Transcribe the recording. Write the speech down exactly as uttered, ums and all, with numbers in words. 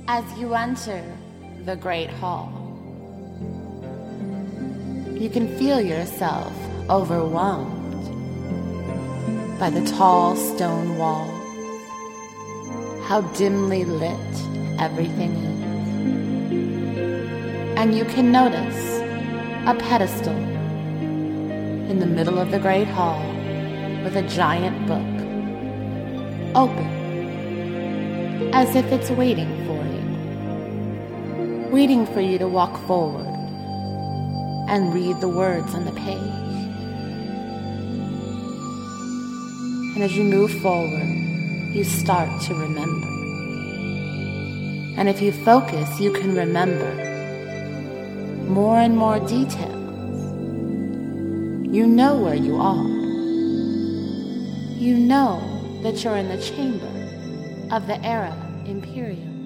As you enter the Great Hall, you can feel yourself overwhelmed by the tall stone walls, how dimly lit everything is. And you can notice a pedestal in the middle of the Great Hall with a giant book, open, as if it's waiting for you, waiting for you to walk forward and read the words on the page. And as you move forward, you start to remember. And if you focus, you can remember more and more details. You know where you are. You know that you're in the chamber of the Era Imperium.